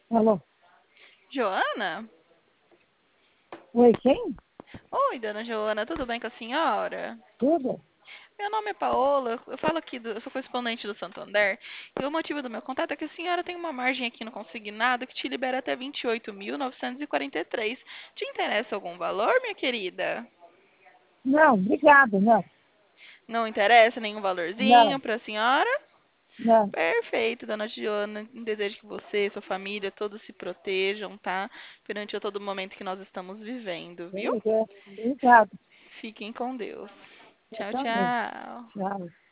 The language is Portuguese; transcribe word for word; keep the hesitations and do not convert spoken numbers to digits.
Alô? Joana? Oi, quem? Oi, dona Joana, tudo bem com a senhora? Tudo? Meu nome é Paola, eu falo aqui, do, eu sou correspondente do Santander, e o motivo do meu contato é que a senhora tem uma margem aqui no consignado que te libera até vinte e oito mil novecentos e quarenta e três. Te interessa algum valor, minha querida? Não, obrigado, não. Não interessa nenhum valorzinho Não, para a senhora? não. Perfeito, dona Joana. Desejo que você e sua família todos se protejam, tá? Perante a todo momento que nós estamos vivendo, viu? Obrigado. Obrigado. Fiquem com Deus. Eu Tchau, também. tchau. Tchau.